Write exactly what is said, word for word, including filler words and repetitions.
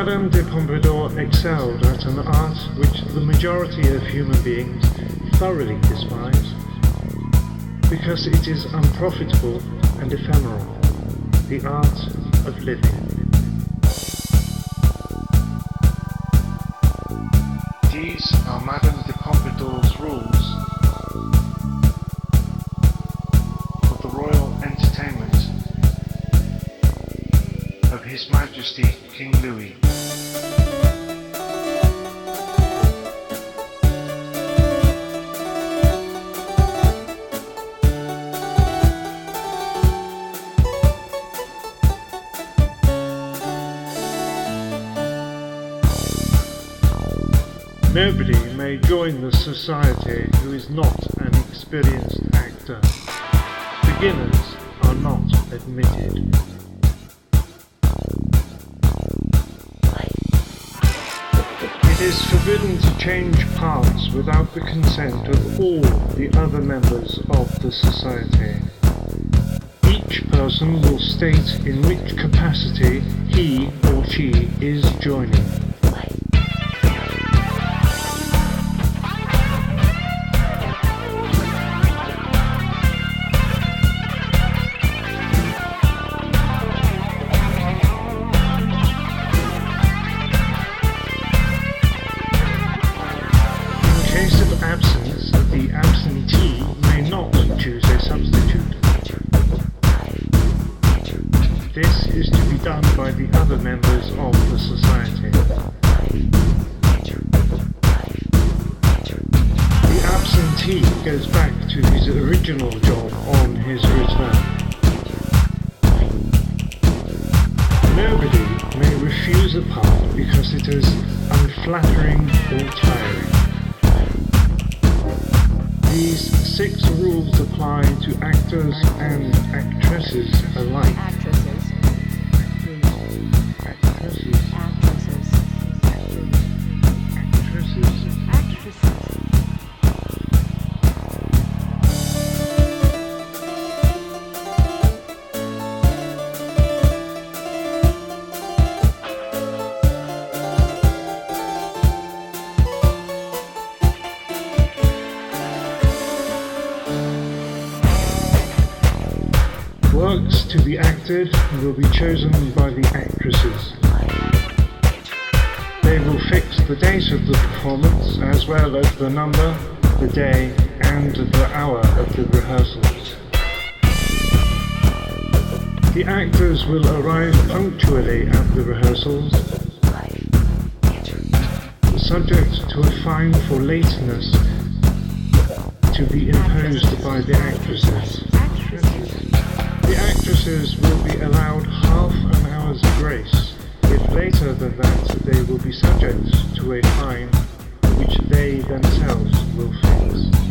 Madame de Pompadour excelled at an art which the majority of human beings thoroughly despise, because it is unprofitable and ephemeral, the art of living. These are Madame de Pompadour's rules for the royal entertainment of His Majesty King Louis. Nobody may join the society who is not an experienced actor. Beginners are not admitted. It is forbidden to change parts without the consent of all the other members of the society. Each person will state in which capacity he or she is joining. In case of absence, the absentee may not choose a substitute. This is to be done by the other members of the society. The absentee goes back to his original job on his return. Nobody may refuse a part because it is unflattering or tiring. These six rules apply to actors and actresses alike. Actresses. Actresses. Actresses. Actresses. Actresses. Works to be acted will be chosen by the actresses. They will fix the date of the performance as well as the number, the day and the hour of the rehearsals. The actors will arrive punctually at the rehearsals, subject to a fine for lateness to be imposed by the actresses. The actresses will be allowed half an hour's grace. If later than that, they will be subject to a fine which they themselves will fix.